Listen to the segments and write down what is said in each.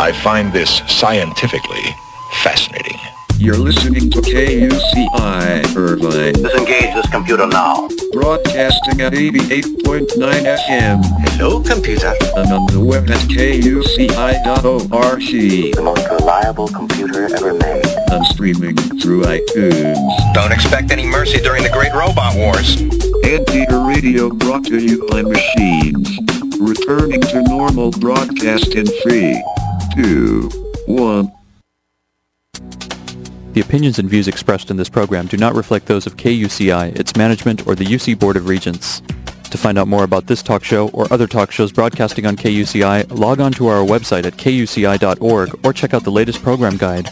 I find this scientifically fascinating. You're listening to KUCI Irvine. Disengage this computer now. Broadcasting at 88.9 FM. Hello, computer. And on the web at kuci.org. The most reliable computer ever made. And streaming through iTunes. Don't expect any mercy during the Great Robot Wars. Anteater Radio brought to you by machines. Returning to normal broadcast in 3, 2, 1. The opinions and views expressed in this program do not reflect those of KUCI, its management, or the UC Board of Regents. To find out more about this talk show or other talk shows broadcasting on KUCI, log on to our website at kuci.org or check out the latest program guide.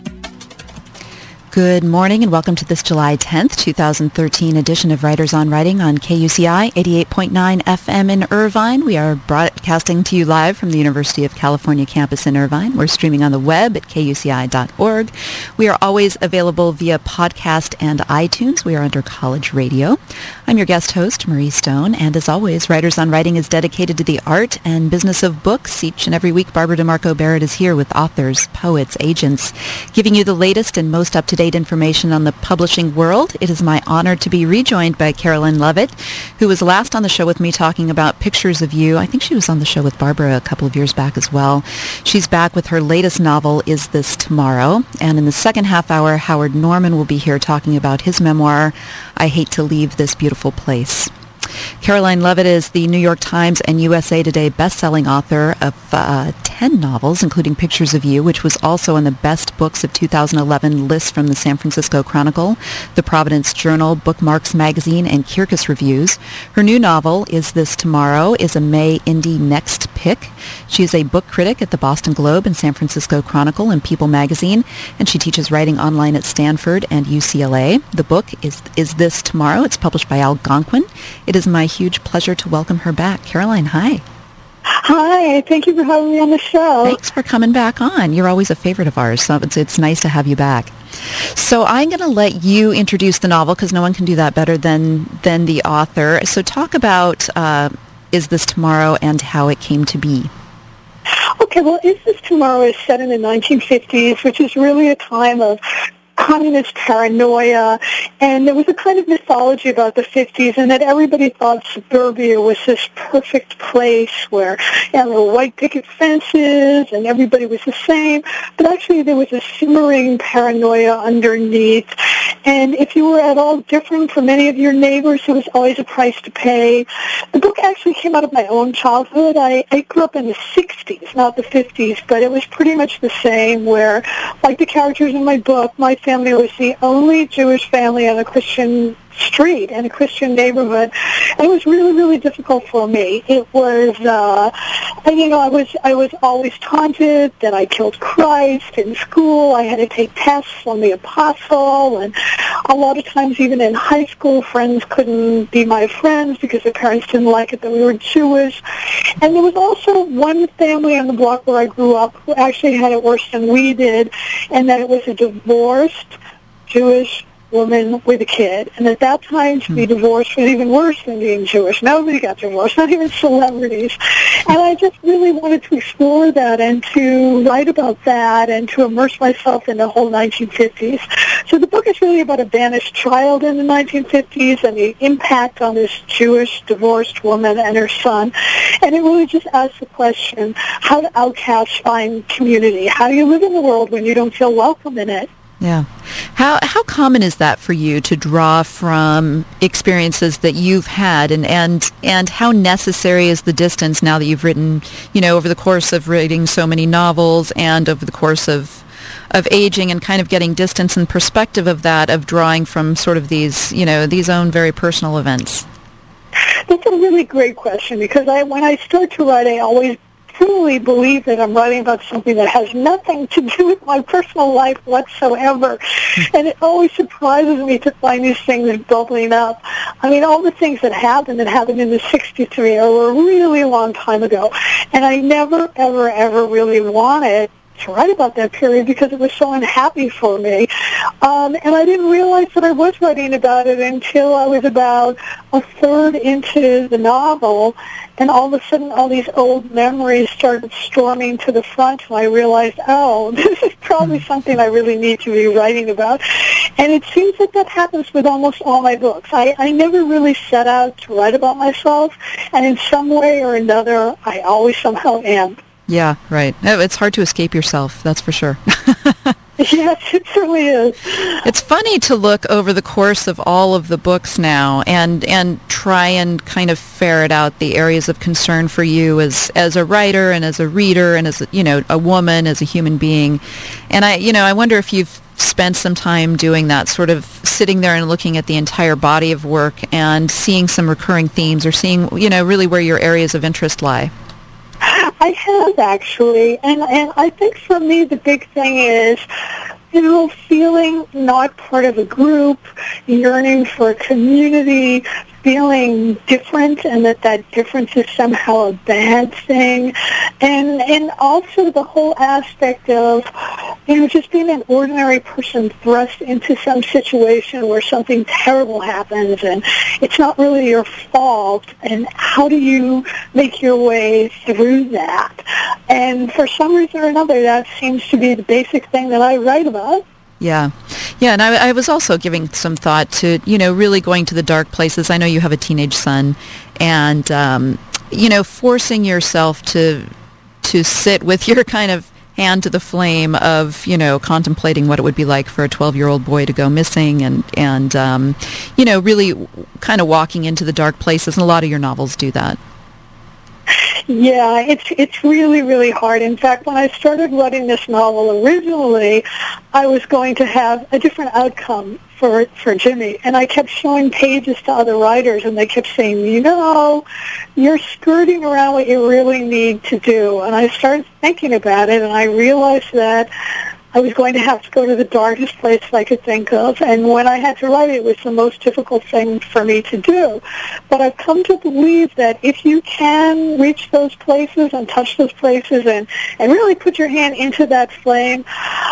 Good morning and welcome to this July 10th, 2013 edition of Writers on Writing on KUCI 88.9 FM in Irvine. We are broadcasting to you live from the University of California campus in Irvine. We're streaming on the web at kuci.org. We are always available via podcast and iTunes. We are under College Radio. I'm your guest host, Marie Stone, and as always, Writers on Writing is dedicated to the art and business of books. Each and every week, Barbara DeMarco Barrett is here with authors, poets, agents, giving you the latest and most up-to-date information on the publishing world. It is my honor to be rejoined by Caroline Levitt, who was last on the show with me talking about Pictures of You. I think she was on the show with Barbara a couple of years back as well. She's back with her latest novel, Is This Tomorrow? And in the second half hour, Howard Norman will be here talking about his memoir, I Hate to Leave This Beautiful Place. Caroline Levitt is the New York Times and USA Today best-selling author of 10 novels, including Pictures of You, which was also on the Best Books of 2011 list from the San Francisco Chronicle, the Providence Journal, Bookmarks Magazine, and Kirkus Reviews. Her new novel, Is This Tomorrow?, is a May Indie Next pick. She is a book critic at the Boston Globe and San Francisco Chronicle and People Magazine, and she teaches writing online at Stanford and UCLA. The book is This Tomorrow? It's published by Algonquin. It is my huge pleasure to welcome her back. Caroline, hi. Hi, thank you for having me on the show. Thanks for coming back on. You're always a favorite of ours, so it's nice to have you back. So I'm going to let you introduce the novel because no one can do that better than the author. So talk about Is This Tomorrow and how it came to be. Okay, well, Is This Tomorrow is set in the 1950s, which is really a time of communist paranoia, and there was a kind of mythology about the 50s, and that everybody thought suburbia was this perfect place where there were white picket fences and everybody was the same, but actually there was a simmering paranoia underneath, and if you were at all different from any of your neighbors, there was always a price to pay. The book actually came out of my own childhood. I grew up in the 60s, not the 50s, but it was pretty much the same where, like the characters in my book, my family was the only Jewish family on a Christian street in a Christian neighborhood, and it was really, really difficult for me. It was, I was always taunted that I killed Christ in school. I had to take tests on the apostle, and a lot of times even in high school, friends couldn't be my friends because their parents didn't like it that we were Jewish. And there was also one family on the block where I grew up who actually had it worse than we did, and that it was a divorced Jewish woman with a kid. And at that time, to be divorced was even worse than being Jewish. Nobody got divorced, not even celebrities. And I just really wanted to explore that and to write about that and to immerse myself in the whole 1950s. So the book is really about a banished child in the 1950s and the impact on this Jewish divorced woman and her son. And it really just asks the question, how do outcasts find community? How do you live in the world when you don't feel welcome in it? Yeah. How common is that for you to draw from experiences that you've had, and how necessary is the distance now that you've written, over the course of writing so many novels and over the course of aging and kind of getting distance and perspective of that, of drawing from sort of these own very personal events? That's a really great question because when I start to write, I always truly believe that I'm writing about something that has nothing to do with my personal life whatsoever. And it always surprises me to find these things bubbling up. I mean, all the things that happened in the 60s to me were a really long time ago. And I never, ever, ever really wanted to write about that period because it was so unhappy for me. And I didn't realize that I was writing about it until I was about a third into the novel. and all of a sudden all these old memories started storming to the front, and I realized, oh, this is probably something I really need to be writing about. And it seems that happens with almost all my books. I never really set out to write about myself, and in some way or another, I always somehow am. Yeah, right. It's hard to escape yourself, that's for sure. Yes, it certainly is. It's funny to look over the course of all of the books now and try and kind of ferret out the areas of concern for you as a writer and as a reader and as a woman, as a human being. And I wonder if you've spent some time doing that, sort of sitting there and looking at the entire body of work and seeing some recurring themes, or seeing really where your areas of interest lie. I have, actually, and I think for me the big thing is, feeling not part of a group, yearning for a community, feeling different, and that difference is somehow a bad thing, and also the whole aspect of just being an ordinary person thrust into some situation where something terrible happens and it's not really your fault, and how do you make your way through that? And for some reason or another, that seems to be the basic thing that I write about. Yeah, and I was also giving some thought to, really going to the dark places. I know you have a teenage son, and, forcing yourself to sit with your kind of hand to the flame of, contemplating what it would be like for a 12-year-old boy to go missing and really kind of walking into the dark places, and a lot of your novels do that. Yeah, it's really, really hard. In fact, when I started writing this novel originally, I was going to have a different outcome for Jimmy, and I kept showing pages to other writers, and they kept saying, you're skirting around what you really need to do. And I started thinking about it, and I realized that I was going to have to go to the darkest place I could think of, and when I had to write it was the most difficult thing for me to do. But I've come to believe that if you can reach those places and touch those places and really put your hand into that flame,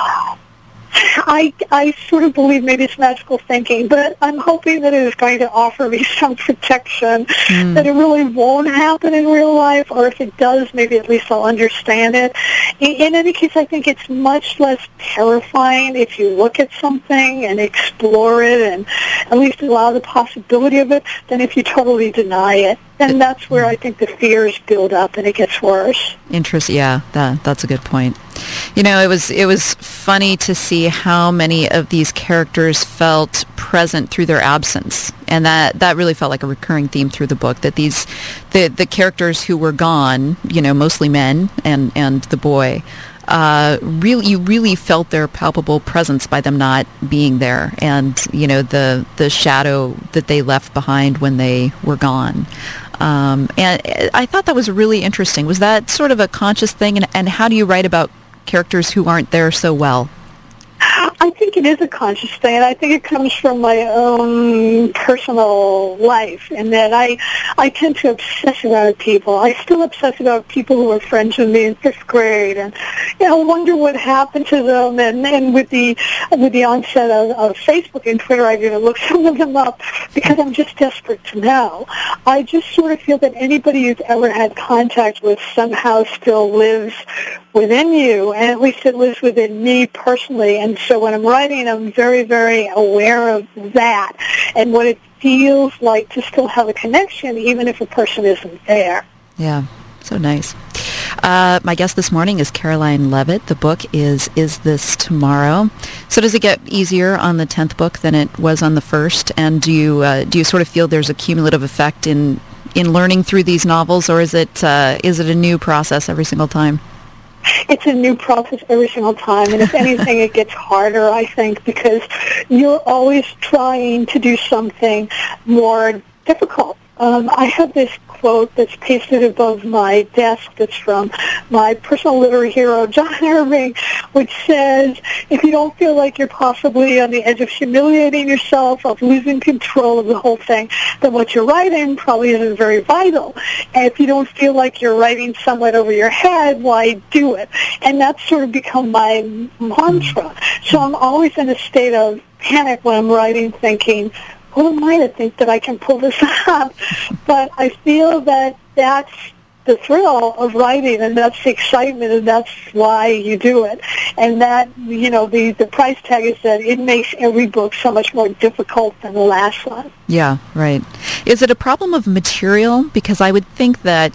I sort of believe maybe it's magical thinking, but I'm hoping that it is going to offer me some protection, that it really won't happen in real life, or if it does, maybe at least I'll understand it. In any case, I think it's much less terrifying if you look at something and explore it and at least allow the possibility of it than if you totally deny it. And that's where I think the fears build up and it gets worse. Yeah, that's a good point. It was funny to see how many of these characters felt present through their absence, and that really felt like a recurring theme through the book. That the characters who were gone, mostly men and the boy, you really felt their palpable presence by them not being there, and the shadow that they left behind when they were gone. And I thought that was really interesting. Was that sort of a conscious thing, and how do you write about characters who aren't there so well? I think it is a conscious thing, and I think it comes from my own personal life, in that I tend to obsess about people. I still obsess about people who were friends with me in 5th grade, and wonder what happened to them. And with the onset of Facebook and Twitter, I've even looked some of them up because I'm just desperate to know. I just sort of feel that anybody you've ever had contact with somehow still lives within you, and at least it lives within me personally. And so when I'm writing, I'm very, very aware of that and what it feels like to still have a connection, even if a person isn't there. Yeah, so nice. My guest this morning is Caroline Leavitt. The book is This Tomorrow? So does it get easier on the 10th book than it was on the first? And do you sort of feel there's a cumulative effect in learning through these novels, or is it a new process every single time? It's a new process every single time, and if anything, it gets harder, I think, because you're always trying to do something more difficult. I have this quote that's pasted above my desk that's from my personal literary hero, John Irving, which says, if you don't feel like you're possibly on the edge of humiliating yourself, of losing control of the whole thing, then what you're writing probably isn't very vital. And if you don't feel like you're writing somewhat over your head, why do it? And that's sort of become my mantra. So I'm always in a state of panic when I'm writing, thinking, who am I to think that I can pull this off? But I feel that that's the thrill of writing, and that's the excitement, and that's why you do it. And that, the price tag is that it makes every book so much more difficult than the last one. Yeah, right. Is it a problem of material? Because I would think that,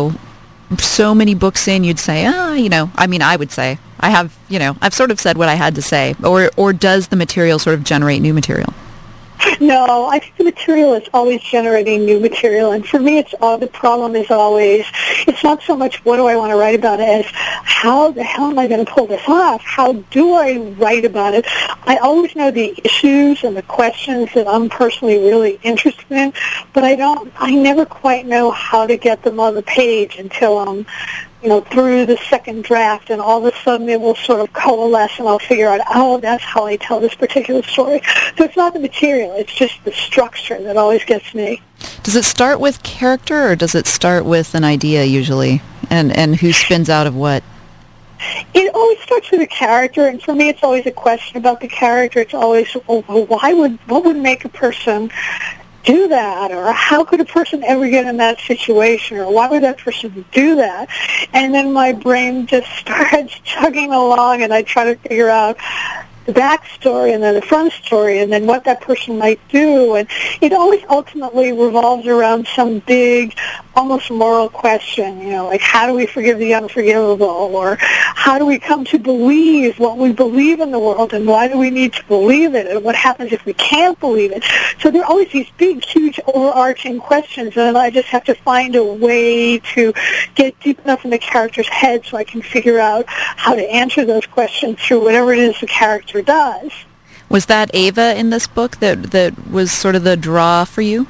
so many books in, you'd say, I would say, I've sort of said what I had to say. Or does the material sort of generate new material? No, I think the material is always generating new material, and for me, the problem is always, it's not so much what do I want to write about as how the hell am I going to pull this off? How do I write about it? I always know the issues and the questions that I'm personally really interested in, but I never quite know how to get them on the page until I'm through the second draft, and all of a sudden it will sort of coalesce, and I'll figure out, that's how I tell this particular story. So it's not the material, it's just the structure that always gets me. Does it start with character, or does it start with an idea usually, and who spins out of what? It always starts with a character, and for me it's always a question about the character. It's always, what would make a person do that, or how could a person ever get in that situation, or why would that person do that? And then my brain just starts chugging along, and I try to figure out the backstory and then the front story and then what that person might do. And it always ultimately revolves around some big, almost moral question, like how do we forgive the unforgivable, or how do we come to believe what we believe in the world, and why do we need to believe it, and what happens if we can't believe it? So there are always these big, huge, overarching questions, and I just have to find a way to get deep enough in the character's head so I can figure out how to answer those questions through whatever it is the character does. Was that Ava in this book that was sort of the draw for you?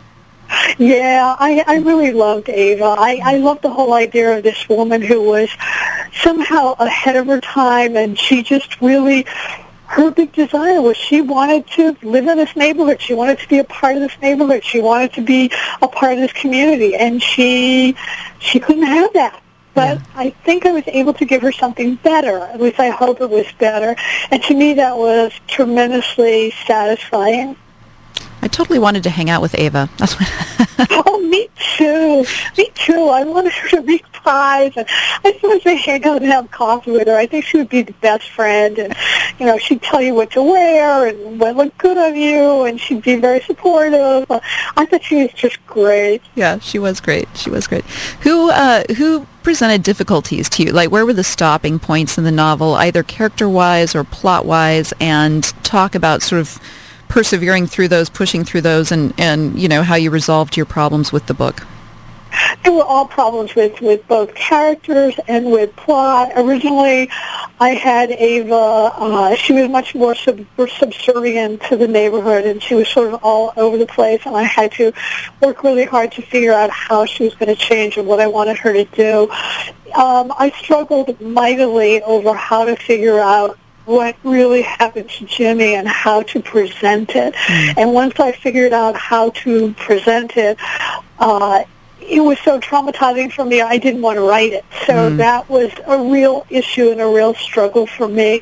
Yeah, I really loved Ava. I loved the whole idea of this woman who was somehow ahead of her time, and she just really, her big desire was she wanted to live in this neighborhood. She wanted to be a part of this neighborhood. She wanted to be a part of this community, and she couldn't have that. But I think I was able to give her something better. At least I hope it was better. And to me, that was tremendously satisfying. I totally wanted to hang out with Ava. That's what Oh, me too. Me too. I wanted her to make pies, and I just wanted to hang out and have coffee with her. I think she would be the best friend, and she'd tell you what to wear and what looked good on you, and she'd be very supportive. I thought she was just great. Yeah, she was great. She was great. Who presented difficulties to you? Like, where were the stopping points in the novel, either character-wise or plot-wise, and talk about sort of persevering through those, pushing through those, and how you resolved your problems with the book? There were all problems with both characters and with plot. Originally, I had Ava, she was much more subservient to the neighborhood, and she was sort of all over the place, and I had to work really hard to figure out how she was going to change and what I wanted her to do. I struggled mightily over how to figure out what really happened to Jimmy and how to present it. And once I figured out how to present it, it was so traumatizing for me, I didn't want to write it. So that was a real issue and a real struggle for me.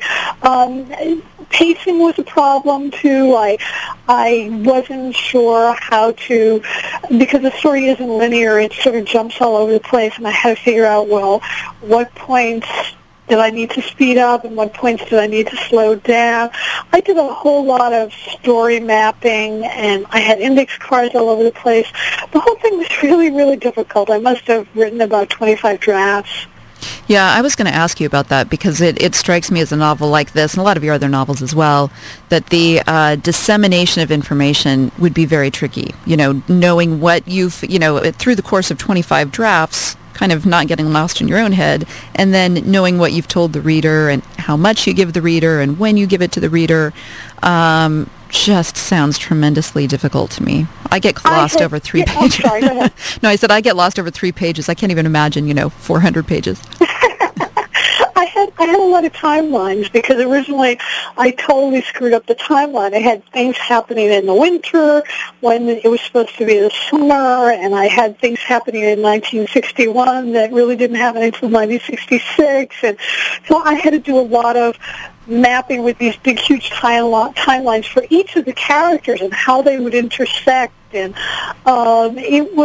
Pacing was a problem, too. I wasn't sure how to, because the story isn't linear, it sort of jumps all over the place, and I had to figure out, what points did I need to speed up and what points did I need to slow down. I did a whole lot of story mapping, and I had index cards all over the place. The whole thing was really, really difficult. I must have written about 25 drafts. Yeah, I was going to ask you about that, because it strikes me as a novel like this, and a lot of your other novels as well, that the dissemination of information would be very tricky. Knowing what you've, through the course of 25 drafts, kind of not getting lost in your own head, and then knowing what you've told the reader and how much you give the reader and when you give it to the reader, just sounds tremendously difficult to me. I get lost over 3 pages. I'm sorry, go ahead. No, I said I get lost over 3 pages. I can't even imagine, 400 pages. I had a lot of timelines, because originally I totally screwed up the timeline. I had things happening in the winter when it was supposed to be the summer, and I had things happening in 1961 that really didn't happen until 1966, and so I had to do a lot of mapping with these big, huge timelines for each of the characters and how they would intersect, and it was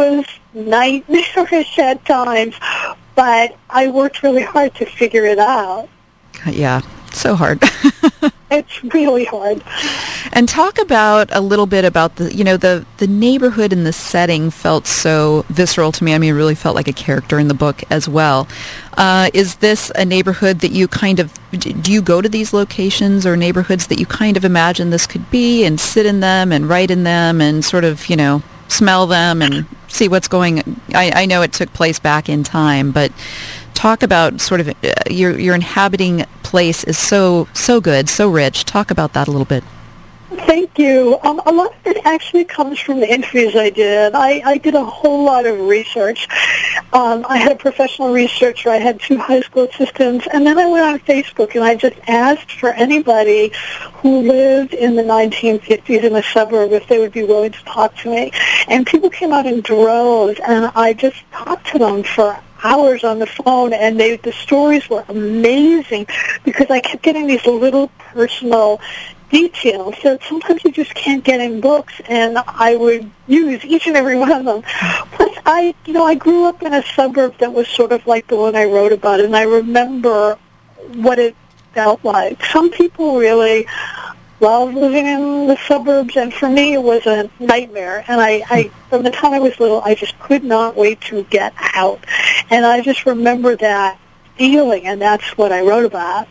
nightmarish at times, but I worked really hard to figure it out. Yeah, so hard. It's really hard. And talk about a little bit about the neighborhood and the setting felt so visceral to me. I mean, it really felt like a character in the book as well. Is this a neighborhood that you do you go to these locations or neighborhoods that you kind of imagine this could be and sit in them and write in them and sort of, smell them and see what's going? I know it took place back in time, but talk about sort of your inhabiting place is so good, so rich. Talk about that a little bit. Thank you. A lot of it actually comes from the interviews I did. I did a whole lot of research. I had a professional researcher. I had 2 high school assistants. And then I went on Facebook and I just asked for anybody who lived in the 1950s in a suburb if they would be willing to talk to me. And people came out in droves, and I just talked to them for hours on the phone, and the stories were amazing because I kept getting these little personal details that sometimes you just can't get in books, and I would use each and every one of them. Plus, I grew up in a suburb that was sort of like the one I wrote about, and I remember what it felt like. Some people really love living in the suburbs, and for me it was a nightmare. And I from the time I was little, I just could not wait to get out. And I just remember that feeling, and that's what I wrote about.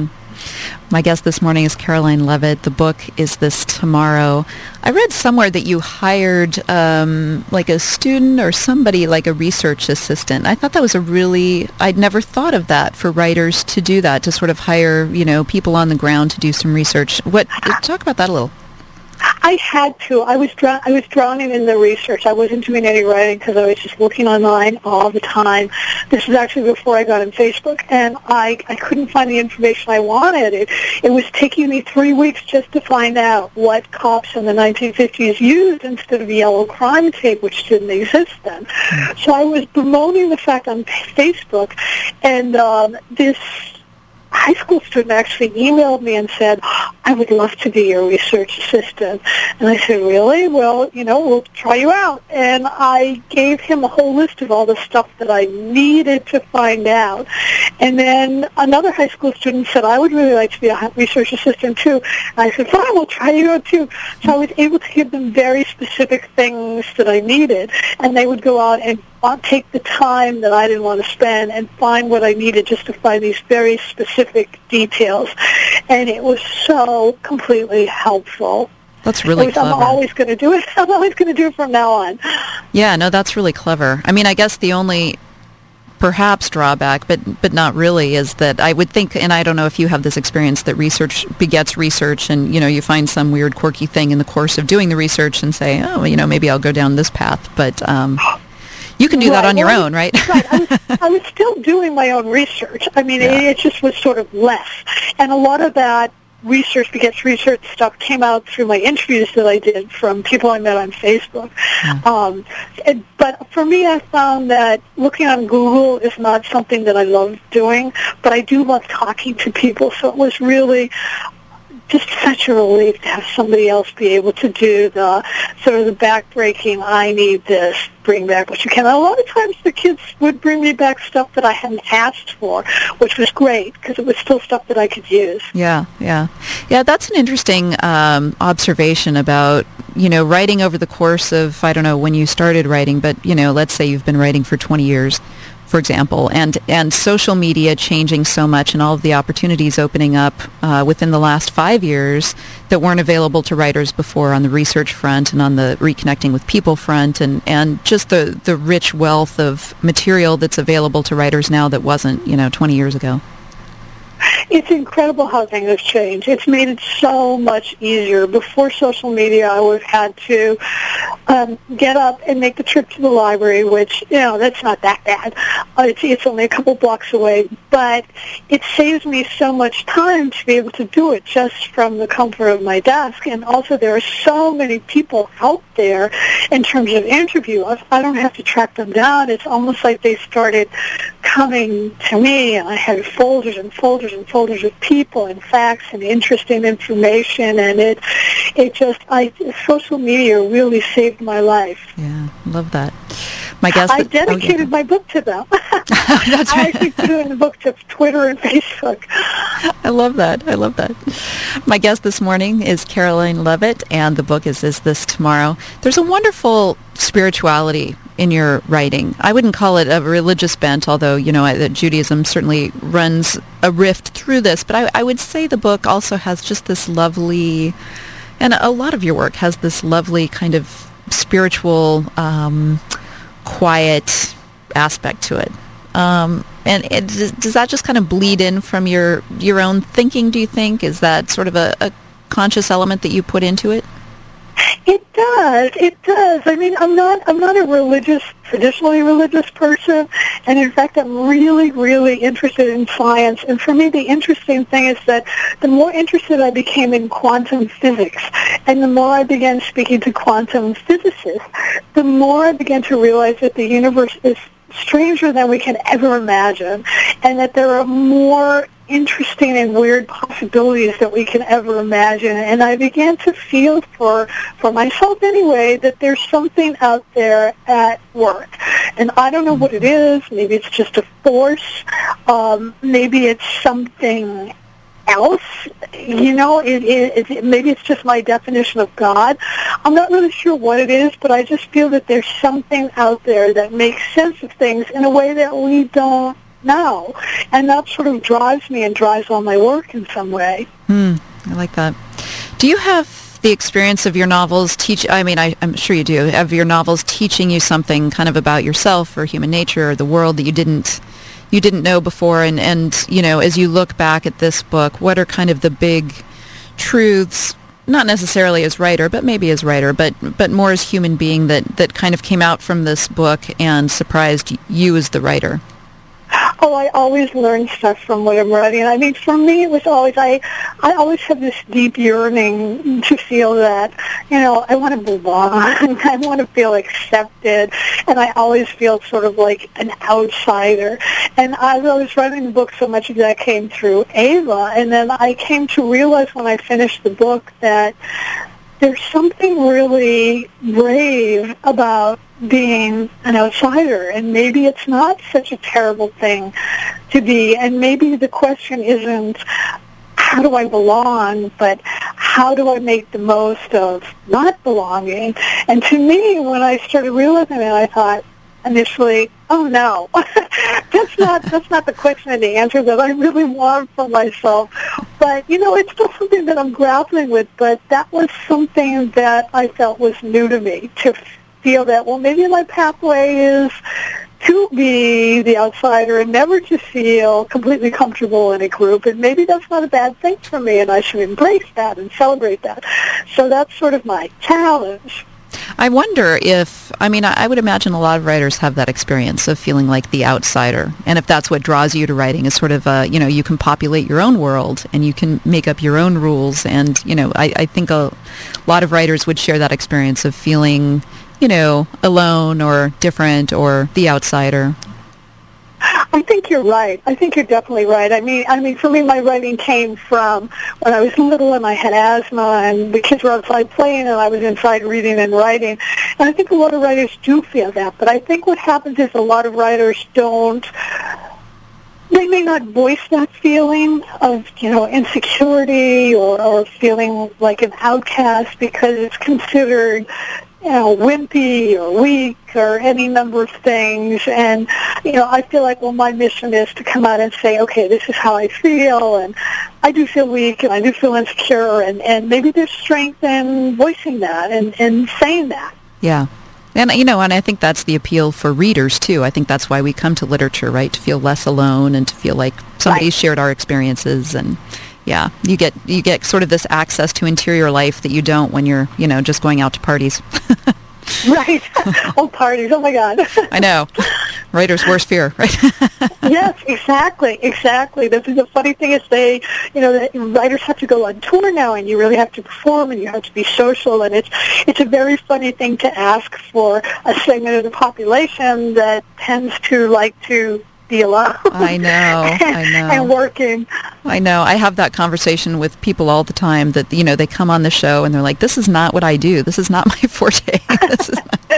My guest this morning is Caroline Leavitt. The book is This Tomorrow. I read somewhere that you hired like a student or somebody, like a research assistant. I thought that was I'd never thought of that for writers to do that, to sort of hire, people on the ground to do some research. Talk about that a little. I had to. I was drowning in the research. I wasn't doing any writing because I was just looking online all the time. This is actually before I got on Facebook, and I couldn't find the information I wanted. It was taking me 3 weeks just to find out what cops in the 1950s used instead of yellow crime tape, which didn't exist then. So I was bemoaning the fact on Facebook, and this high school student actually emailed me and said, I would love to be your research assistant. And I said, really? Well, we'll try you out. And I gave him a whole list of all the stuff that I needed to find out. And then another high school student said, I would really like to be a research assistant too. And I said, fine, we'll try you out too. So I was able to give them very specific things that I needed. And they would go out and take the time that I didn't want to spend and find what I needed just to find these very specific details. And it was so completely helpful. That's really clever. I'm always going to do it. I'm always going to do it from now on. Yeah, no, that's really clever. I mean, I guess the only perhaps drawback, but not really, is that I would think, and I don't know if you have this experience, that research begets research, and you find some weird quirky thing in the course of doing the research and say, oh, maybe I'll go down this path. But you can do that on your own, right? Right. I was still doing my own research. I mean, it just was sort of less. And a lot of that research begets research stuff came out through my interviews that I did from people I met on Facebook. But for me, I found that looking on Google is not something that I love doing, but I do love talking to people. So it was really just such a relief to have somebody else be able to do the sort of the back-breaking, I need this, bring back what you can. And a lot of times the kids would bring me back stuff that I hadn't asked for, which was great because it was still stuff that I could use. Yeah, that's an interesting observation about, writing over the course of, I don't know when you started writing, but, let's say you've been writing for 20 years. For example, and social media changing so much and all of the opportunities opening up within the last 5 years that weren't available to writers before on the research front and on the reconnecting with people front, and just the rich wealth of material that's available to writers now that wasn't, 20 years ago. It's incredible how things have changed. It's made it so much easier. Before social media, I would have had to get up and make the trip to the library, which, that's not that bad. It's only a couple blocks away. But it saves me so much time to be able to do it just from the comfort of my desk. And also there are so many people out there in terms of interview. I don't have to track them down. It's almost like they started coming to me, and I had folders and folders and folders of people and facts and interesting information, and social media really saved my life. Yeah, love that. My guest. I dedicated my book to them. That's I right. actually put it in the book to Twitter and Facebook. I love that. I love that. My guest this morning is Caroline Leavitt, and the book is This Tomorrow? There's a wonderful spirituality in your writing. I wouldn't call it a religious bent, although, Judaism certainly runs a rift through this, but I would say the book also has just this lovely, and a lot of your work has this lovely kind of spiritual, quiet aspect to it. Does that just kind of bleed in from your own thinking, do you think? Is that sort of a conscious element that you put into it? It does. I mean, I'm not a traditionally religious person, and in fact, I'm really, really interested in science. And for me, the interesting thing is that the more interested I became in quantum physics, and the more I began speaking to quantum physicists, the more I began to realize that the universe is stranger than we can ever imagine, and that there are more interesting and weird possibilities that we can ever imagine. And I began to feel for myself anyway, that there's something out there at work. And I don't know what it is. Maybe it's just a force. Maybe it's something else. Maybe it's just my definition of God. I'm not really sure what it is, but I just feel that there's something out there that makes sense of things in a way that we don't know. And that sort of drives me and drives all my work in some way. I like that. Do you have the experience of your novels I'm sure you do, of your novels teaching you something kind of about yourself or human nature or the world that you didn't know before, and as you look back at this book, what are kind of the big truths, not necessarily as writer, but maybe as writer, but more as human being that kind of came out from this book and surprised you as the writer? Oh, I always learn stuff from what I'm writing. I mean, for me, it was always, I always have this deep yearning to feel that, I want to belong. I want to feel accepted. And I always feel sort of like an outsider. And as I was writing the book, so much of that came through Ava. And then I came to realize when I finished the book that there's something really brave about being an outsider, and maybe it's not such a terrible thing to be, and maybe the question isn't how do I belong, but how do I make the most of not belonging? And to me, when I started realizing it, I thought initially, oh no, that's not the question and the answer that I really want for myself. But, it's still something that I'm grappling with, but that was something that I felt was new to me, to feel that, well, maybe my pathway is to be the outsider and never to feel completely comfortable in a group, and maybe that's not a bad thing for me, and I should embrace that and celebrate that. So that's sort of my challenge. I wonder if, I would imagine a lot of writers have that experience of feeling like the outsider, and if that's what draws you to writing is sort of, you can populate your own world and you can make up your own rules, and, I think a lot of writers would share that experience of feeling, alone or different or the outsider. I think you're right. I think you're definitely right. I mean, for me, my writing came from when I was little and I had asthma, and the kids were outside playing and I was inside reading and writing. And I think a lot of writers do feel that. But I think what happens is a lot of writers they may not voice that feeling of, insecurity or feeling like an outcast because it's considered wimpy or weak or any number of things. And, I feel like, well, my mission is to come out and say, okay, this is how I feel, and I do feel weak, and I do feel insecure, and maybe there's strength in voicing that and saying that. Yeah. And, and I think that's the appeal for readers, too. I think that's why we come to literature, right, to feel less alone and to feel like somebody's shared our experiences. And yeah, you get sort of this access to interior life that you don't when you're, just going out to parties. Right. Oh, parties. Oh, my God. I know. Writer's worst fear, right? Yes, exactly. The funny thing is the writers have to go on tour now, and you really have to perform, and you have to be social, and it's a very funny thing to ask for a segment of the population that tends to like to be alone. I know. And working. I know. I have that conversation with people all the time that, they come on the show and they're like, this is not what I do. This is not my forte.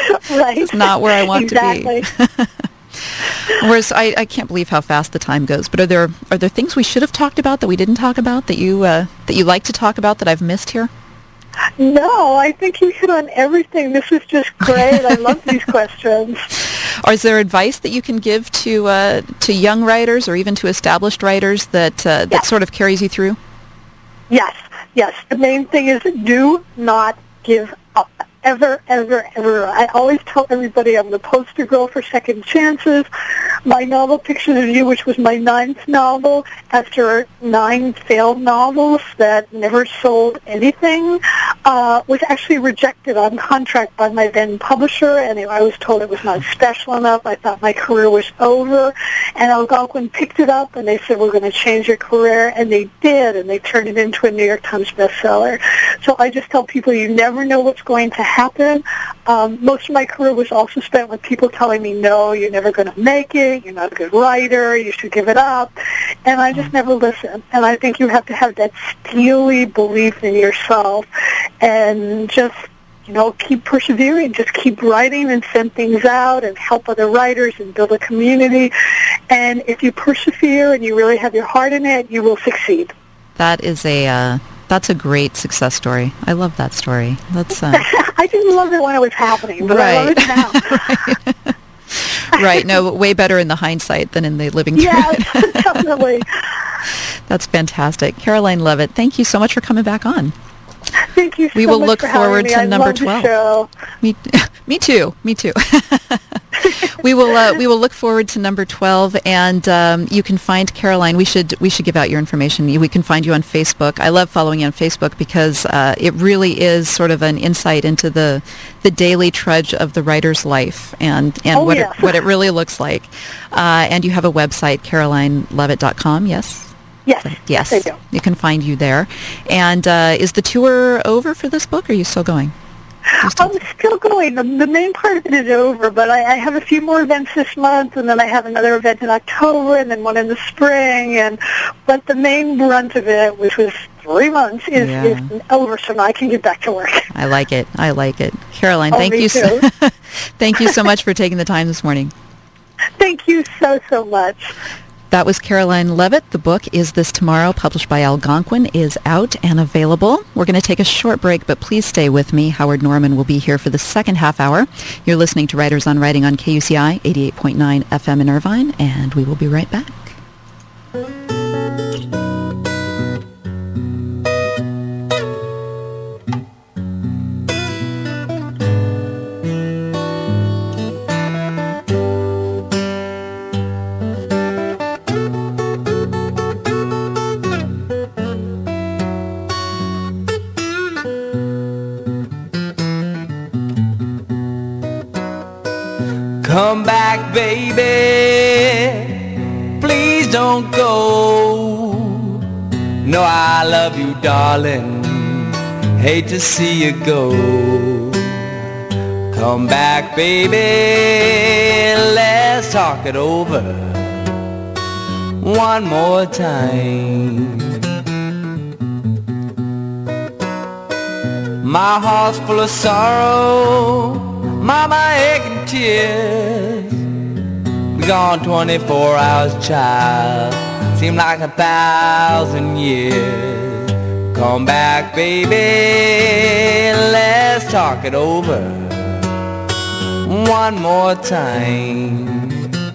Right. It's not where I want exactly. to be. Whereas I can't believe how fast the time goes. But are there things we should have talked about that we didn't talk about that you like to talk about that I've missed here? No, I think you hit on everything. This was just great. I love these questions. Or is there advice that you can give to young writers or even to established writers that Yes. sort of carries you through? Yes. The main thing is do not give up. Ever, ever, ever. I always tell everybody I'm the poster girl for second chances. My novel, Pictures of You, which was my 9th novel, after 9 failed novels that never sold anything, was actually rejected on contract by my then publisher, and I was told it was not special enough. I thought my career was over, and Algonquin picked it up, and they said, we're going to change your career, and they did, and they turned it into a New York Times bestseller. So I just tell people you never know what's going to happen. Most of my career was also spent with people telling me, no, you're never going to make it, you're not a good writer, you should give it up. And I just never listened. And I think you have to have that steely belief in yourself and just, keep persevering, just keep writing and send things out and help other writers and build a community. And if you persevere and you really have your heart in it, you will succeed. That's a great success story. I love that story. That's I didn't love it when it was happening, but I love it now. Right. No, way better in the hindsight than in the living through it. Yes, definitely. That's fantastic. Caroline Leavitt, thank you so much for coming back on. Thank you so much. We will look for having forward me. to number 12. Show. Me too. We will look forward to number 12, and you can find Caroline. We should give out your information. We can find you on Facebook. I love following you on Facebook because it really is sort of an insight into the daily trudge of the writer's life and what it really looks like. And you have a website, carolineleavitt.com. Yes. Yes, I do. You can find you there. And is the tour over for this book, or are you still going? I'm still going. The main part of it is over, but I have a few more events this month, and then I have another event in October, and then one in the spring. But the main brunt of it, which was 3 months, is over, so now I can get back to work. I like it. Caroline, thank you. Thank you so much for taking the time this morning. Thank you so much. That was Caroline Leavitt. The book, Is This Tomorrow, published by Algonquin, is out and available. We're going to take a short break, but please stay with me. Howard Norman will be here for the second half hour. You're listening to Writers on Writing on KUCI 88.9 FM in Irvine, and we will be right back. Come back, baby, please don't go. No, I love you, darling, hate to see you go. Come back, baby, let's talk it over one more time. My heart's full of sorrow, mama aching tears. Be gone 24 hours, child, seem like 1,000 years. Come back, baby, let's talk it over one more time.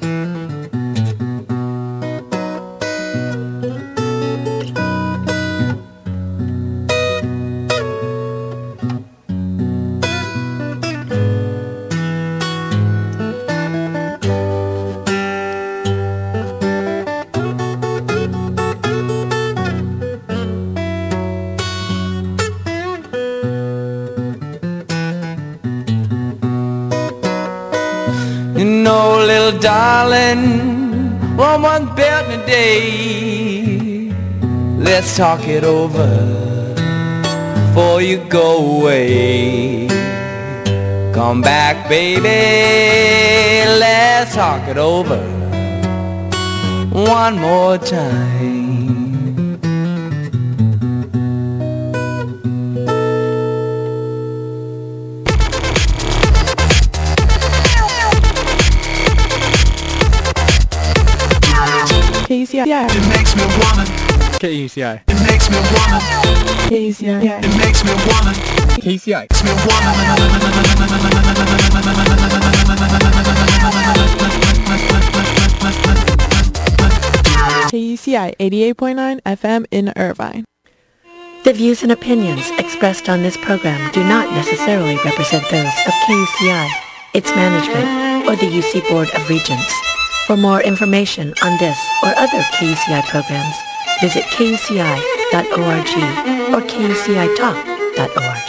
Darling, Rome wasn't built in a day. Let's talk it over before you go away. Come back, baby, let's talk it over one more time. KUCI. It makes me wanna. KUCI. It makes me wanna. KUCI. It makes me wanna. KUCI. Makes me wanna. KUCI 88.9 FM in Irvine. The views and opinions expressed on this program do not necessarily represent those of KUCI, its management, or the UC Board of Regents. For more information on this or other KUCI programs, visit kuci.org or kucitalk.org.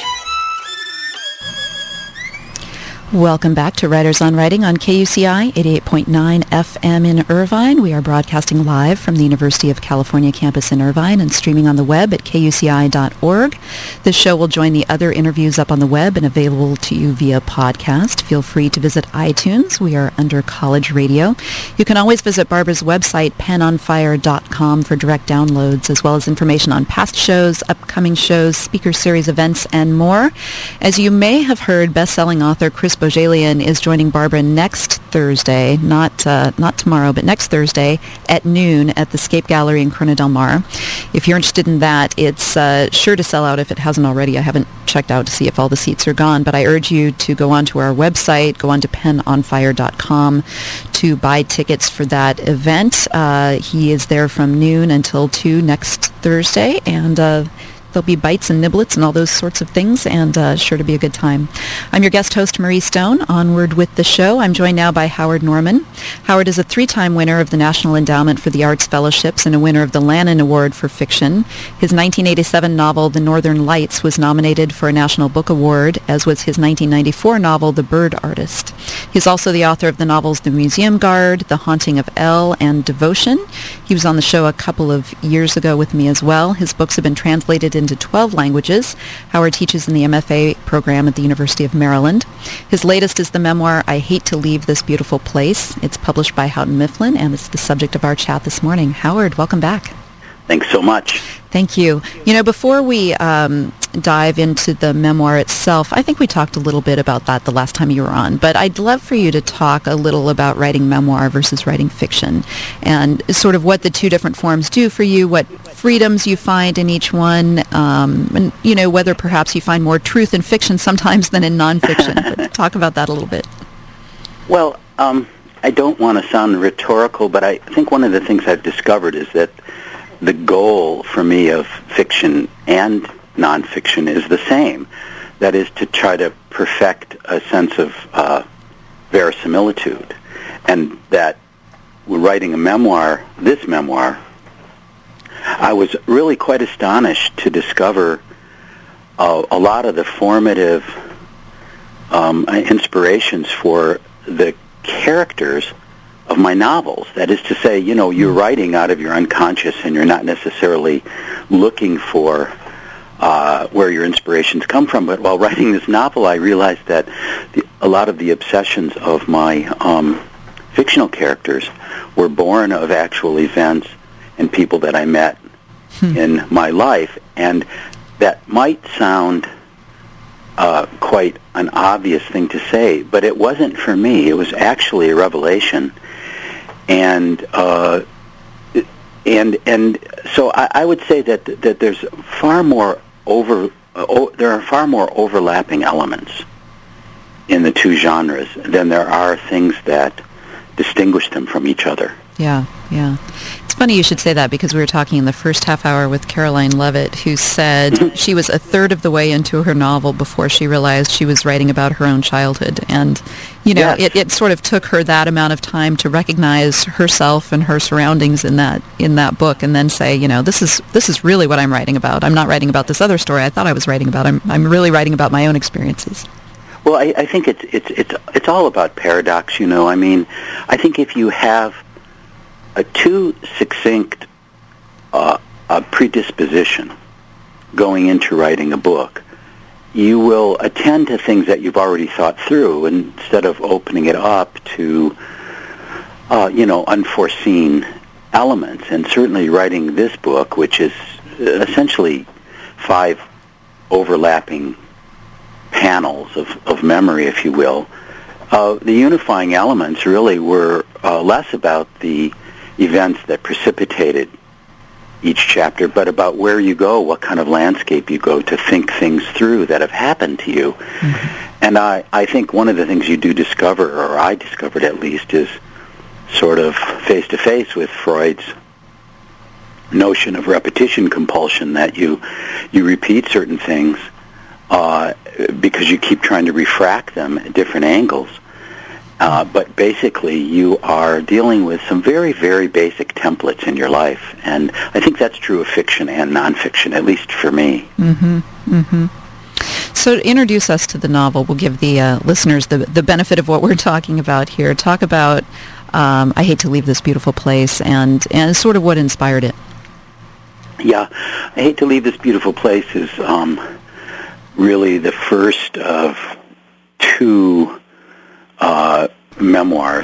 Welcome back to Writers on Writing on KUCI 88.9 FM in Irvine. We are broadcasting live from the University of California campus in Irvine and streaming on the web at kuci.org. This show will join the other interviews up on the web and available to you via podcast. Feel free to visit iTunes. We are under College Radio. You can always visit Barbara's website, penonfire.com, for direct downloads, as well as information on past shows, upcoming shows, speaker series events, and more. As you may have heard, best-selling author Chris Bohjalian is joining Barbara next Thursday, not tomorrow, but next Thursday at noon at the Scape Gallery in Corona del Mar. If you're interested in that, it's sure to sell out if it hasn't already. I haven't checked out to see if all the seats are gone, but I urge you to go onto our website, go on to penonfire.com to buy tickets for that event. He is there from noon until 2 next Thursday, and there'll be bites and niblets and all those sorts of things, and sure to be a good time. I'm your guest host, Marie Stone. Onward with the show. I'm joined now by Howard Norman. Howard is a 3-time winner of the National Endowment for the Arts Fellowships and a winner of the Lannan Award for Fiction. His 1987 novel, The Northern Lights, was nominated for a National Book Award, as was his 1994 novel, The Bird Artist. He's also the author of the novels The Museum Guard, The Haunting of Elle, and Devotion. He was on the show a couple of years ago with me as well. His books have been translated into 12 languages. Howard teaches in the MFA program at the University of Maryland. His latest is the memoir, I Hate to Leave This Beautiful Place. It's published by Houghton Mifflin, and it's the subject of our chat this morning. Howard, welcome back. Thanks so much. Thank you. You know, before we dive into the memoir itself, I think we talked a little bit about that the last time you were on, but I'd love for you to talk a little about writing memoir versus writing fiction, and sort of what the two different forms do for you, what freedoms you find in each one, and, you know, whether perhaps you find more truth in fiction sometimes than in nonfiction. But talk about that a little bit. Well, I don't want to sound rhetorical, but I think one of the things I've discovered is that the goal for me of fiction and nonfiction is the same. That is to try to perfect a sense of verisimilitude. And that writing a memoir, this memoir, I was really quite astonished to discover a lot of the formative inspirations for the characters of my novels. That is to say, you know, you're writing out of your unconscious and you're not necessarily looking for where your inspirations come from. But while writing this novel, I realized that a lot of the obsessions of my fictional characters were born of actual events and people that I met in my life. And that might sound quite an obvious thing to say, but it wasn't for me. It was actually a revelation. And so I would say that there's far more there are far more overlapping elements in the two genres than there are things that distinguish them from each other. Yeah. It's funny you should say that, because we were talking in the first half hour with Caroline Levitt, who said she was a third of the way into her novel before she realized she was writing about her own childhood. And, you know, yes, it sort of took her that amount of time to recognize herself and her surroundings in that book, and then say, you know, this is really what I'm writing about. I'm not writing about this other story I thought I was writing about. I'm really writing about my own experiences. Well, I think it's all about paradox, you know. I mean, I think if you have a too succinct predisposition going into writing a book, you will attend to things that you've already thought through instead of opening it up to, unforeseen elements. And certainly writing this book, which is essentially 5 overlapping panels of memory, if you will, the unifying elements really were less about the events that precipitated each chapter, but about where you go, what kind of landscape you go to think things through that have happened to you. Mm-hmm. And I think one of the things you do discover, or I discovered at least, is sort of face-to-face with Freud's notion of repetition compulsion, that you repeat certain things because you keep trying to refract them at different angles. But basically, you are dealing with some very, very basic templates in your life. And I think that's true of fiction and nonfiction, at least for me. Mm-hmm. Mm-hmm. So to introduce us to the novel, we'll give the listeners the benefit of what we're talking about here. Talk about I Hate to Leave This Beautiful Place and sort of what inspired it. Yeah, I Hate to Leave This Beautiful Place is really the first of two memoirs.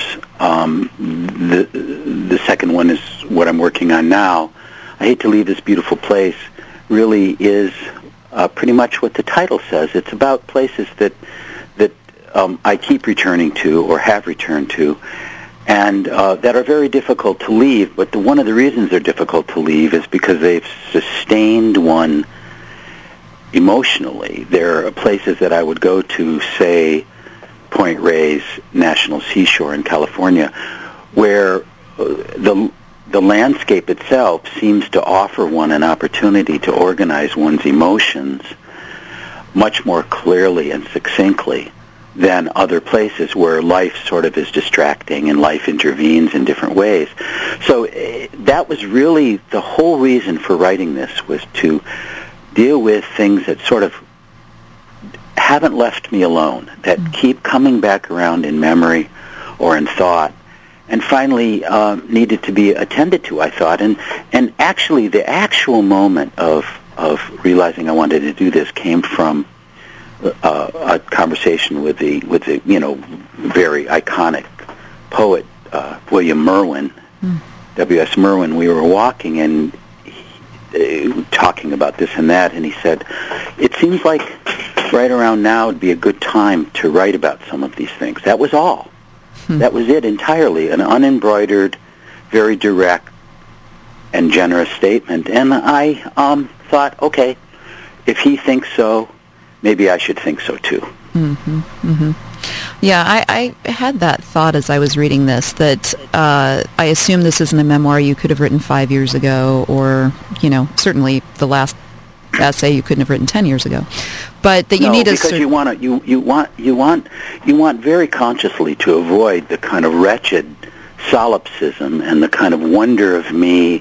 The second one is what I'm working on now. I Hate to Leave This Beautiful Place really is pretty much what the title says. It's about places that I keep returning to or have returned to, and that are very difficult to leave. But one of the reasons they're difficult to leave is because they've sustained one emotionally. There are places that I would go to, say, Point Reyes National Seashore in California, where the landscape itself seems to offer one an opportunity to organize one's emotions much more clearly and succinctly than other places where life sort of is distracting and life intervenes in different ways. So that was really the whole reason for writing this, was to deal with things that sort of haven't left me alone, that keep coming back around in memory or in thought, and finally needed to be attended to, I thought. And actually, the actual moment of realizing I wanted to do this came from a conversation with the very iconic poet William Merwin, W.S. Merwin. We were walking and talking about this and that, and he said, "It seems like right around now would be a good time to write about some of these things." That was all. That was it entirely, an unembroidered, very direct and generous statement. And I thought, okay, if he thinks so, maybe I should think so too. Mm-hmm. Mm-hmm. Yeah, I had that thought as I was reading this, that I assume this isn't a memoir you could have written 5 years ago, or, certainly the last essay you couldn't have written 10 years ago. But that you need because you want very consciously to avoid the kind of wretched solipsism and the kind of wonder of me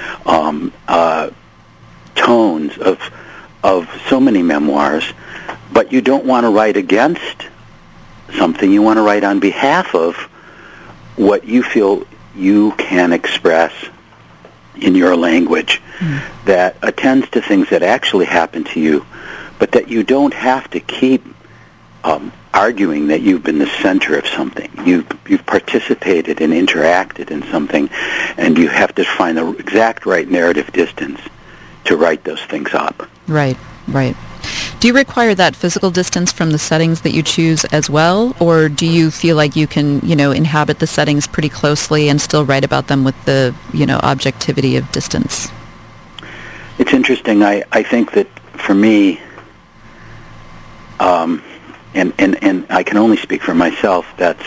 tones of so many memoirs, but you don't want to write against something. You want to write on behalf of what you feel you can express in your language that attends to things that actually happen to you, but that you don't have to keep arguing that you've been the center of something. You've participated and interacted in something, and you have to find the exact right narrative distance to write those things up. Right. Do you require that physical distance from the settings that you choose as well, or do you feel like you can, inhabit the settings pretty closely and still write about them with the, objectivity of distance? It's interesting. I think that for me, and I can only speak for myself, that's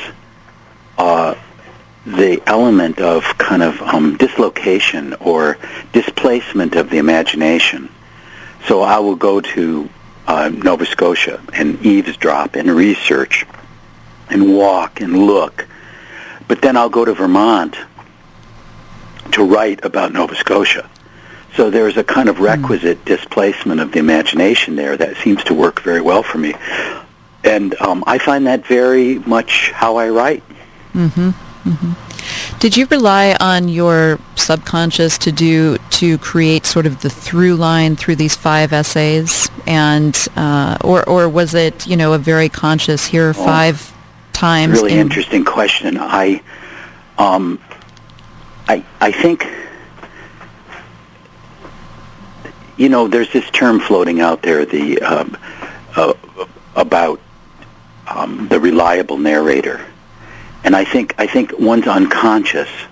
the element of kind of dislocation or displacement of the imagination. So I will go to Nova Scotia and eavesdrop and research and walk and look, but then I'll go to Vermont to write about Nova Scotia. So there's a kind of requisite displacement of the imagination there that seems to work very well for me. And I find that very much how I write. Mm-hmm. Mm-hmm. Did you rely on your subconscious to create sort of the through line through these 5 essays, and or was it a very conscious, here are 5 times? Really interesting question. I think there's this term floating out there, about the reliable narrator. And I think one's unconscious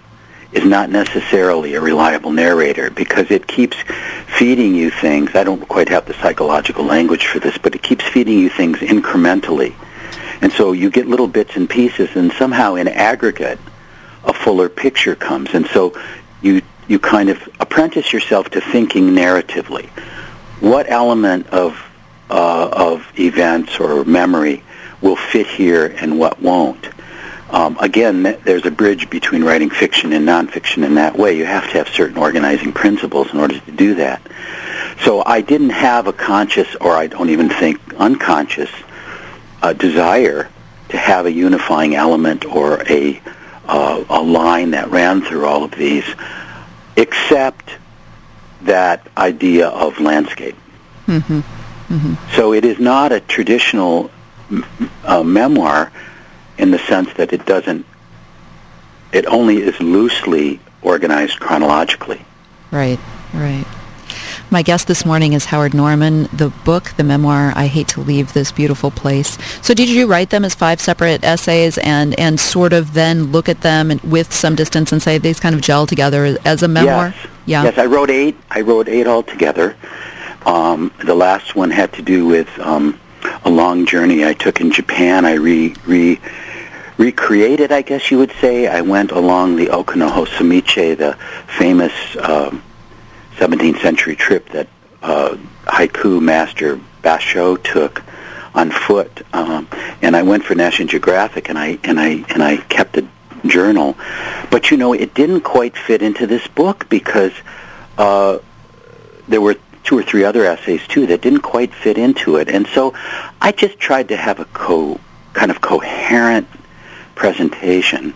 is not necessarily a reliable narrator, because it keeps feeding you things. I don't quite have the psychological language for this, but it keeps feeding you things incrementally. And so you get little bits and pieces, and somehow in aggregate, a fuller picture comes. And so you kind of apprentice yourself to thinking narratively. What element of events or memory will fit here and what won't? Again, there's a bridge between writing fiction and nonfiction in that way. You have to have certain organizing principles in order to do that. So I didn't have a conscious, or I don't even think unconscious, desire to have a unifying element or a line that ran through all of these, except that idea of landscape. Mm-hmm. Mm-hmm. So it is not a traditional memoir in the sense that it only is loosely organized chronologically. Right, right. My guest this morning is Howard Norman. The book, the memoir, I Hate to Leave This Beautiful Place. So did you write them as 5 separate essays and sort of then look at them with some distance and say these kind of gel together as a memoir? Yes. Yeah. Yes, I wrote 8. I wrote 8 altogether. The last one had to do with a long journey I took in Japan. I recreated, I guess you would say. I went along the Okinohosamiche, the famous 17th century trip that haiku master Basho took on foot, and I went for National Geographic, and I kept a journal. But it didn't quite fit into this book because there were 2 or 3 other essays too that didn't quite fit into it, and so I just tried to have a kind of coherent presentation,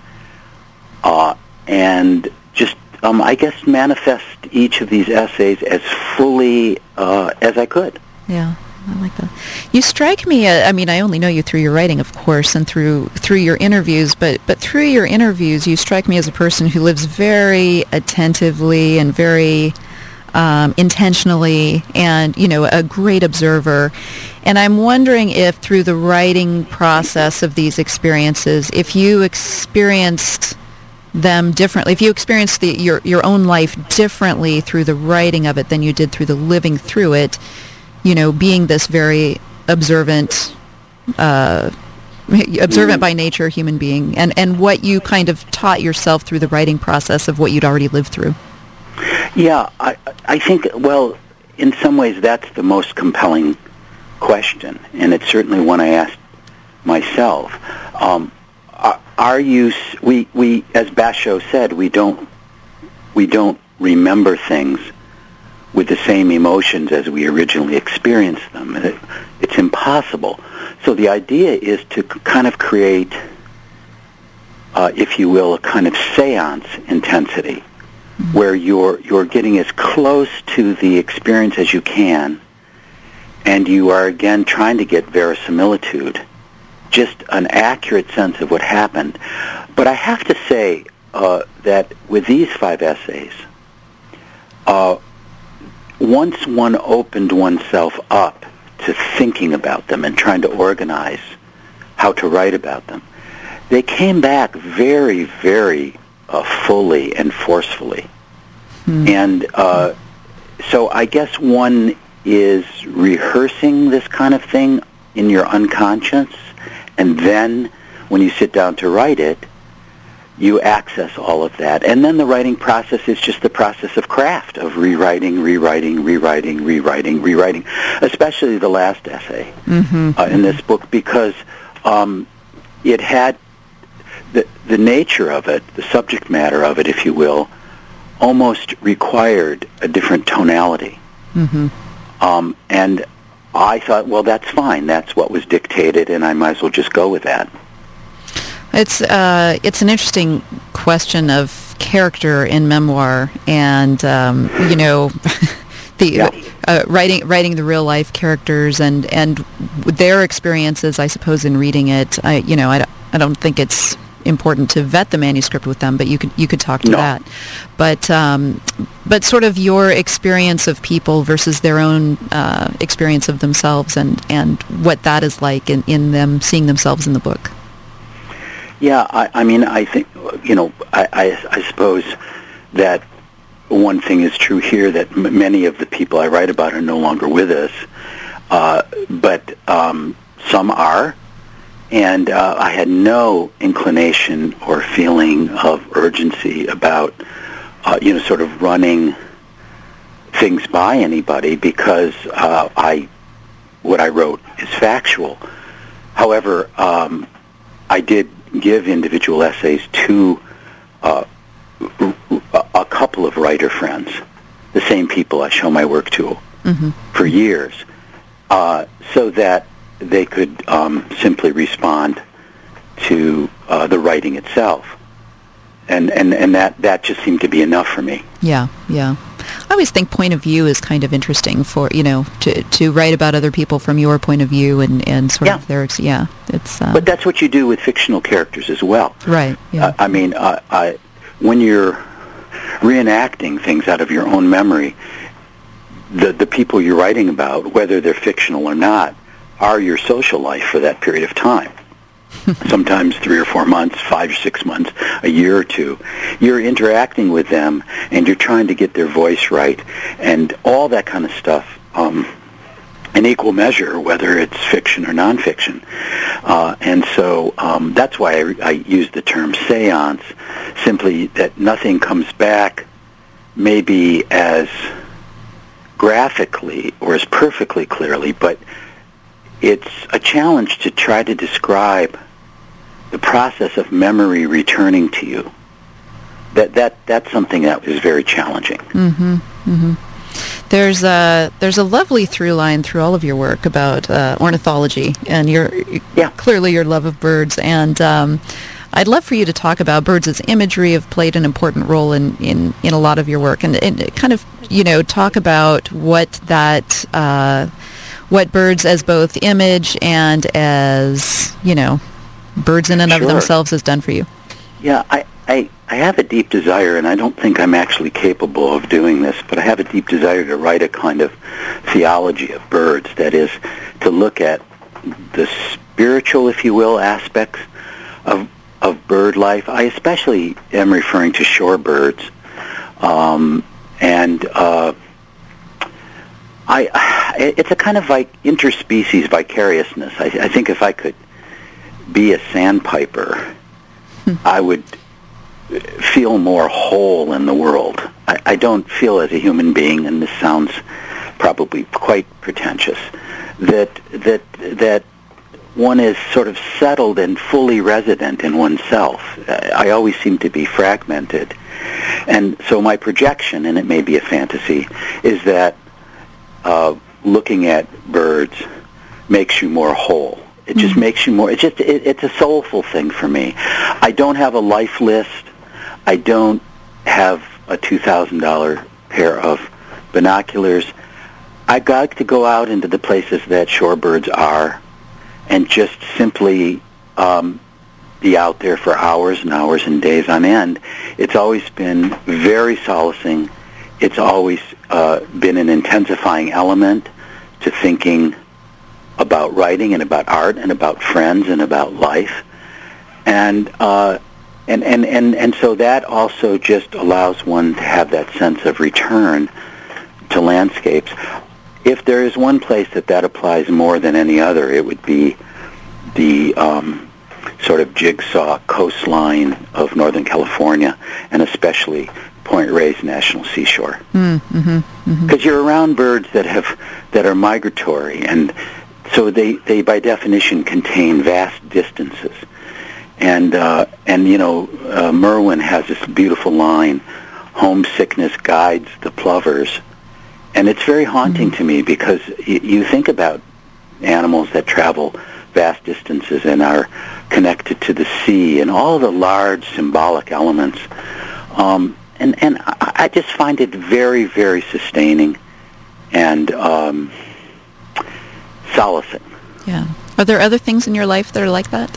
and just I guess manifest each of these essays as fully as I could. Yeah, I like that. You strike me, I only know you through your writing, of course, and through your interviews, but through your interviews, you strike me as a person who lives very attentively and very intentionally, and, a great observer. And I'm wondering if through the writing process of these experiences, if you experienced them differently, if you experienced your own life differently through the writing of it than you did through the living through it, being this very observant by nature human being, and what you kind of taught yourself through the writing process of what you'd already lived through. Yeah, I think, well, in some ways that's the most compelling question, and it's certainly one I asked myself. We, as Basho said, we don't remember things with the same emotions as we originally experienced them. It's impossible. So the idea is to kind of create, if you will, a kind of seance intensity, where you're getting as close to the experience as you can, and you are again trying to get verisimilitude, just an accurate sense of what happened. But I have to say that with these 5 essays, once one opened oneself up to thinking about them and trying to organize how to write about them, they came back very, very fully and forcefully. And so I guess one is rehearsing this kind of thing in your unconscious, and then when you sit down to write it, you access all of that. And then the writing process is just the process of craft, of rewriting, especially the last essay in this book, because it had the nature of it, the subject matter of it, if you will, almost required a different tonality. And I thought, well, that's fine. That's what was dictated, and I might as well just go with that. It's an interesting question of character in memoir, and writing the real life characters and their experiences, I suppose, in reading it. I don't think it's important to vet the manuscript with them, but you could talk to that. But sort of your experience of people versus their own experience of themselves, and what that is like in them seeing themselves in the book. Yeah, I mean, I think, I suppose that one thing is true here, that many of the people I write about are no longer with us, but some are, and I had no inclination or feeling of urgency about, sort of running things by anybody, because what I wrote is factual. However, I did give individual essays to a couple of writer friends, the same people I show my work to for years, so that they could simply respond to the writing itself. And that just seemed to be enough for me. Yeah. I always think point of view is kind of interesting for, to write about other people from your point of view and sort of their, it's... But that's what you do with fictional characters as well. Right, yeah. I mean, when you're reenacting things out of your own memory, the people you're writing about, whether they're fictional or not, are your social life for that period of time. Sometimes 3 or 4 months, 5 or 6 months, a year or two. You're interacting with them, and you're trying to get their voice right, and all that kind of stuff in equal measure, whether it's fiction or nonfiction. And so that's why I use the term seance, simply that nothing comes back maybe as graphically or as perfectly clearly, but it's a challenge to try to describe the process of memory returning to you. That's something that is very challenging. There's a lovely through line through all of your work about ornithology and clearly your love of birds. And I'd love for you to talk about birds as imagery have played an important role in a lot of your work, and kind of talk about what birds as both image and as, birds in and of themselves has done for you. Yeah, I have a deep desire, and I don't think I'm actually capable of doing this, but I have a deep desire to write a kind of theology of birds, that is, to look at the spiritual, if you will, aspects of bird life. I especially am referring to shorebirds, it's a kind of like interspecies vicariousness. I think if I could be a sandpiper, I would feel more whole in the world. I don't feel as a human being, and this sounds probably quite pretentious, that one is sort of settled and fully resident in oneself. I always seem to be fragmented. And so my projection, and it may be a fantasy, is that looking at birds makes you more whole. It just makes you more, it's a soulful thing for me. I don't have a life list. I don't have a $2,000 pair of binoculars. I got to go out into the places that shorebirds are and just simply be out there for hours and hours and days on end. It's always been very solacing. It's always been an intensifying element to thinking about writing and about art and about friends and about life. And so that also just allows one to have that sense of return to landscapes. If there is one place that applies more than any other, it would be the sort of jigsaw coastline of Northern California, and especially Point Reyes National Seashore. Because you're around birds that are migratory, and so they by definition contain vast distances. And Merwin has this beautiful line, homesickness guides the plovers. And it's very haunting to me, because you think about animals that travel vast distances and are connected to the sea and all the large symbolic elements. And I just find it very, very sustaining and solacing. Yeah. Are there other things in your life that are like that?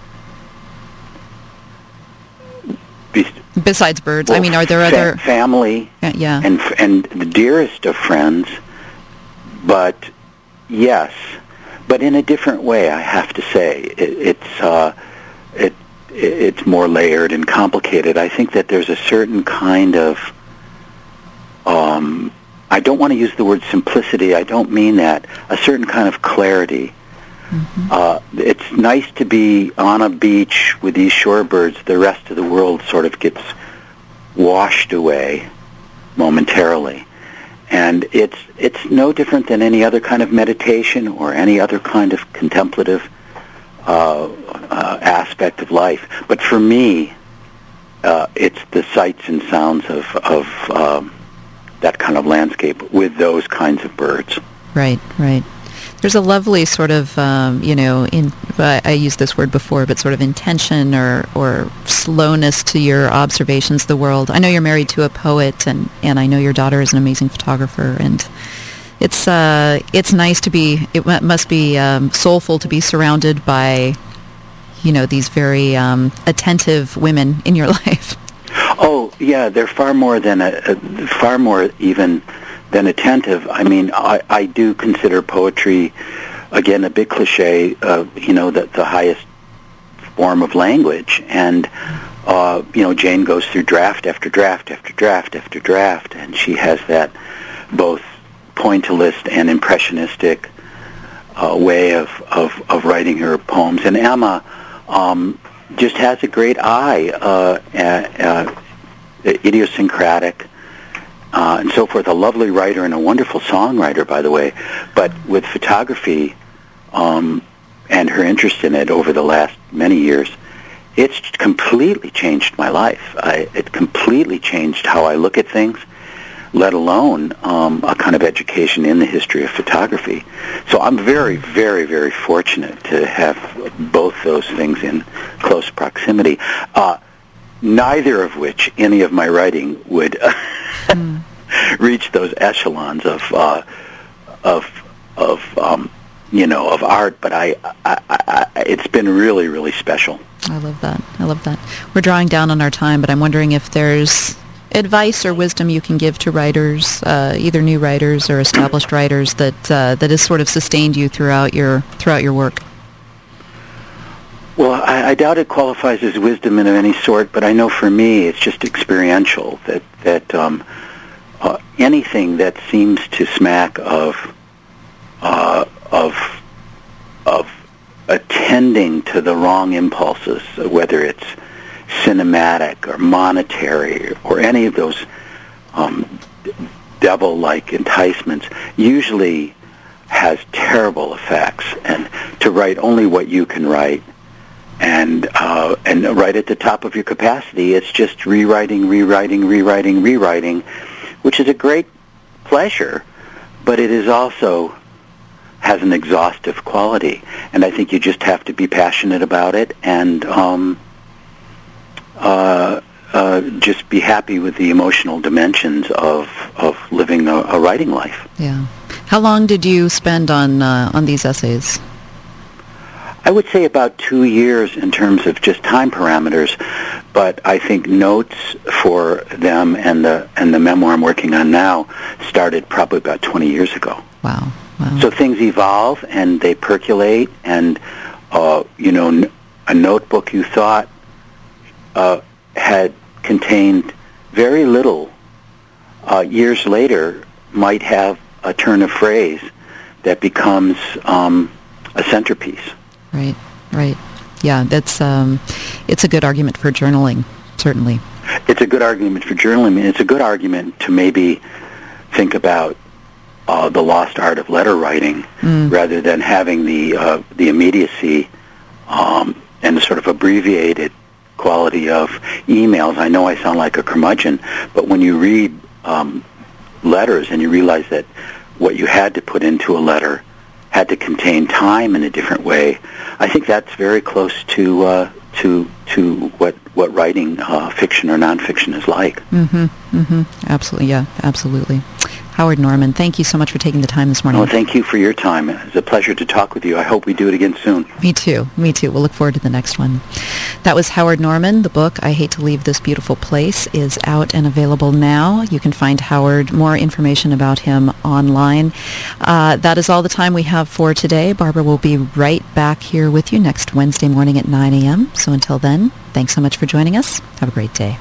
Besides birds, well, I mean, are there other family? Yeah. And the dearest of friends, but yes, but in a different way. I have to say, it's more layered and complicated. I think that there's a certain kind of, I don't want to use the word simplicity, I don't mean that, a certain kind of clarity. Mm-hmm. It's nice to be on a beach with these shorebirds. The rest of the world sort of gets washed away momentarily. And it's no different than any other kind of meditation or any other kind of contemplative aspect of life. But for me, it's the sights and sounds of that kind of landscape with those kinds of birds. Right, right. There's a lovely sort of, I used this word before, but sort of intention or slowness to your observations of the world. I know you're married to a poet, and I know your daughter is an amazing photographer, and it's nice to be, it must be soulful to be surrounded by, these very attentive women in your life. Oh, yeah, they're far more even than attentive. I mean, I do consider poetry, again, a big cliche, the highest form of language. And, Jane goes through draft after draft after draft after draft, and she has that both pointillist and impressionistic way of writing her poems. And Emma just has a great eye, idiosyncratic, and so forth, a lovely writer and a wonderful songwriter, by the way. But with photography and her interest in it over the last many years, it's completely changed my life. It completely changed how I look at things, let alone a kind of education in the history of photography. So I'm very, very, very fortunate to have both those things in close proximity. Neither of which any of my writing would reach those echelons of art, but it's been really, really special. I love that. We're drawing down on our time, but I'm wondering if there's advice or wisdom you can give to writers, either new writers or established writers, that has sort of sustained you throughout your work. Well, I doubt it qualifies as wisdom of any sort, but I know for me it's just experiential, that anything that seems to smack of attending to the wrong impulses, whether it's cinematic or monetary or any of those devil-like enticements, usually has terrible effects. And to write only what you can write, and right at the top of your capacity, it's just rewriting, which is a great pleasure, but it is also has an exhaustive quality. And I think you just have to be passionate about it and just be happy with the emotional dimensions of living a writing life. Yeah. How long did you spend on these essays? I would say about 2 years in terms of just time parameters, but I think notes for them and the memoir I'm working on now started probably about 20 years ago. Wow. So things evolve and they percolate, and a notebook you thought had contained very little years later might have a turn of phrase that becomes a centerpiece. Right. Yeah, that's it's a good argument for journaling, certainly. It's a good argument for journaling. It's a good argument to maybe think about the lost art of letter writing rather than having the immediacy and the sort of abbreviated quality of emails. I know I sound like a curmudgeon, but when you read letters and you realize that what you had to put into a letter had to contain time in a different way, I think that's very close to what writing fiction or nonfiction is like. Absolutely, yeah, absolutely. Howard Norman, thank you so much for taking the time this morning. Well, thank you for your time. It was a pleasure to talk with you. I hope we do it again soon. Me too. We'll look forward to the next one. That was Howard Norman. The book, I Hate to Leave This Beautiful Place, is out and available now. You can find Howard, more information about him online. That is all the time we have for today. Barbara will be right back here with you next Wednesday morning at 9 a.m. So until then, Thanks so much for joining us. Have a great day.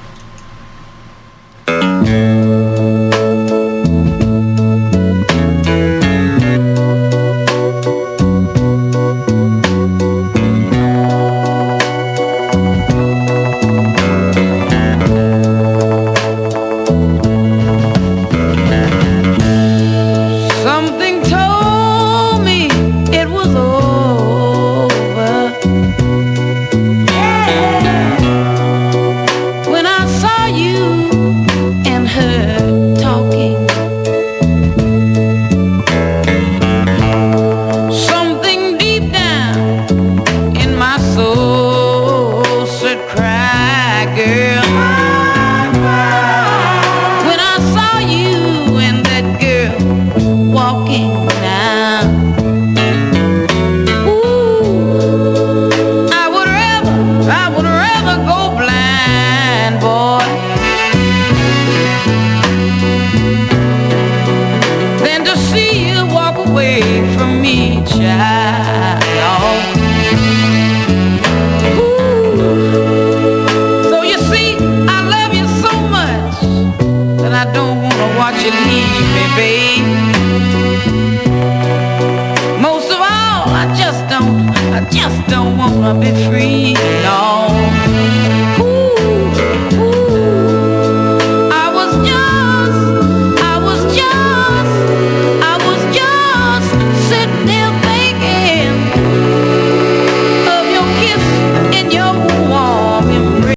I just don't wanna be free, no.